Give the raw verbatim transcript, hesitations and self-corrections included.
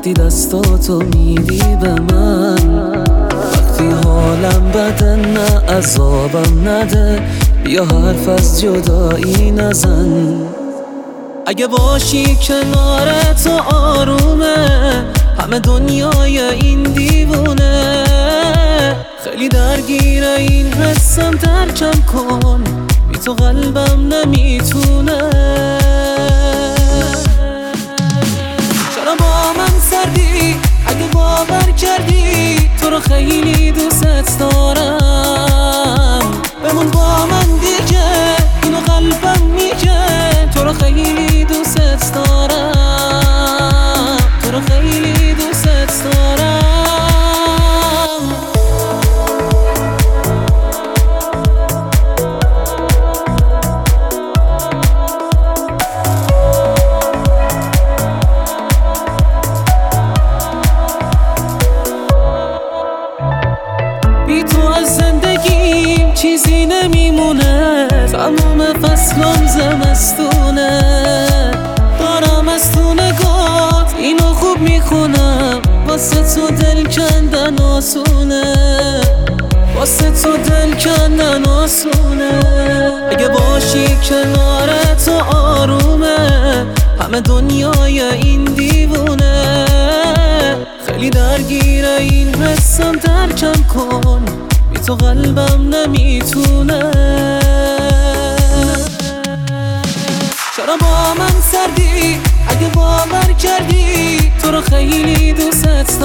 وقتی دستاتو میدی به من، وقتی حالم بده نه عذابم نده، بیا حرف از جدایی نزن. اگه باشی کنار تو آرومه، همه دنیای این دیوونه. خیلی درگیر این حسم، ترکم کن، بی تو قلبم نمیتونه. چرا با من سردی؟ اگه باور کردی تو رو خیلی دوست دارم، بمون با من دیگه، اینو قلبم میگه. تو رو خیلی دوست دارم، تو رو خیلی دوست دارم. بی تو از زندگیم چیزی نمیمونه، تموم فصلم زمستونه. دارم از تو نگات اینو خوب میخونم، واسه تو دل کندن آسونه، واسه تو دل کندن آسونه. اگه باشی کنار تو آرومه، همه دنیای این دیوونه. خیلی درگیر این حسم، ترکم کن، بی تو قلبم نمیتونه. چرا با من سردی؟ اگه باور کردی تو رو خیلی دوست